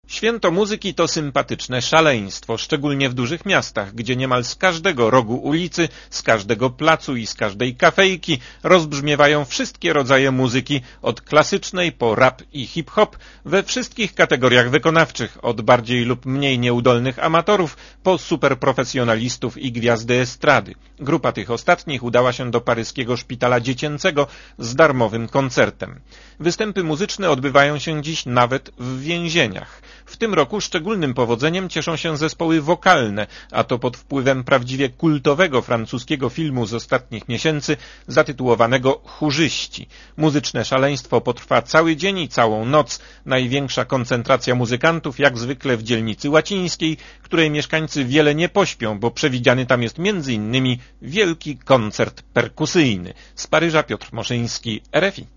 Święto muzyki to sympatyczne szaleństwo, szczególnie w dużych miastach, gdzie niemal z każdego rogu ulicy, z każdego placu i z każdej kafejki rozbrzmiewają wszystkie rodzaje muzyki, od klasycznej po rap i hip-hop, we wszystkich kategoriach wykonawczych, od bardziej lub mniej nieudolnych amatorów po superprofesjonalistów i gwiazdy estrady. Grupa tych ostatnich udała się do paryskiego szpitala dziecięcego z darmowym koncertem. Występy muzyczne odbywają się dziś nawet w więzieniach. W tym roku szczególnym powodzeniem cieszą się zespoły wokalne, a to pod wpływem prawdziwie kultowego francuskiego filmu z ostatnich miesięcy zatytułowanego Chórzyści. Muzyczne szaleństwo potrwa cały dzień i całą noc. Największa koncentracja muzykantów jak zwykle w dzielnicy łacińskiej, której mieszkańcy wiele nie pośpią, bo przewidziany tam jest m.in. wielki koncert perkusyjny. Z Paryża Piotr Moszyński, RFI.